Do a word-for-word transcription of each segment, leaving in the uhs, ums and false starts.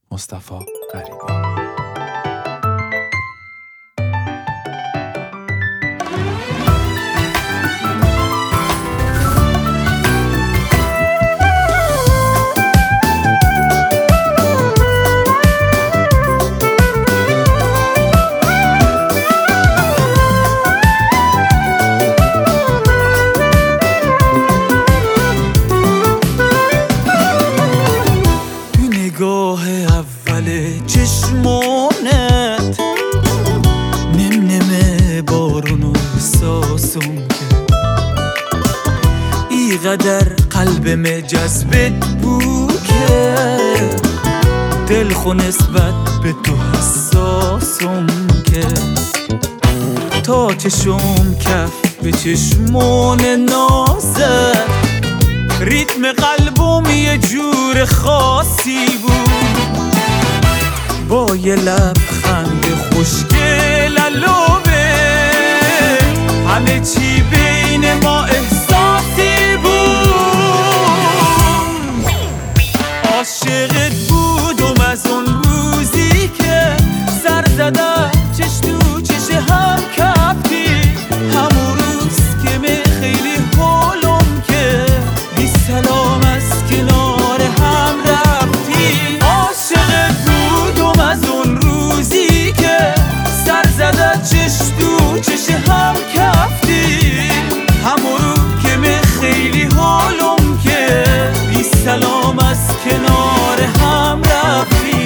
مصطفی غریبی. نگاه اول چشمانت نم نم بارونو احساسم کرد، اینقدر قلبم جذبت بود که دل خو نسبت به تو حساسم کرد. تا چشم کف به چشمان نازت، ریتم قلبم یه جور خاصی بود، با یه لبخند خوشگل لبه همه چی بین ما احساسی بود. عاشقت بودم از اون روزی که سر زدم چش تو چش هم کفتی، همون روز که می خیلی حالم که بی سلام از کنار هم رفتی. عاشقت بودم از اون روزی که سر زدم چش تو چش هم کفتی، همون روز که می خیلی حالم که بی سلام از کنار هم رفتی.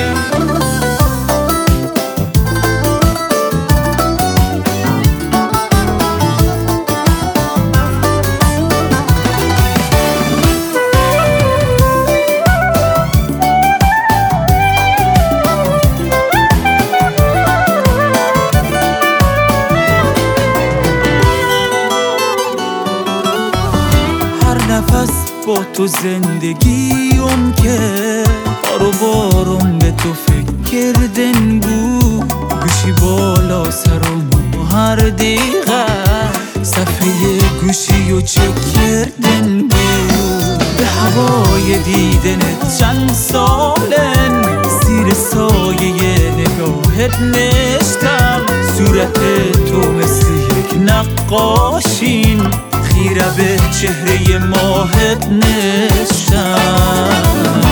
نفس با تو زندگیم که بارو بارم به تو فکر کردن بود، گوشی بالا سرم و هر دقیقه صفحه گوشی و چک کردن بود. به هوای دیدنت چند سالن زیر سایه نگاهت نشتم، صورت تو مثل یک نقاشین خیره به چهره ماهت نشتم.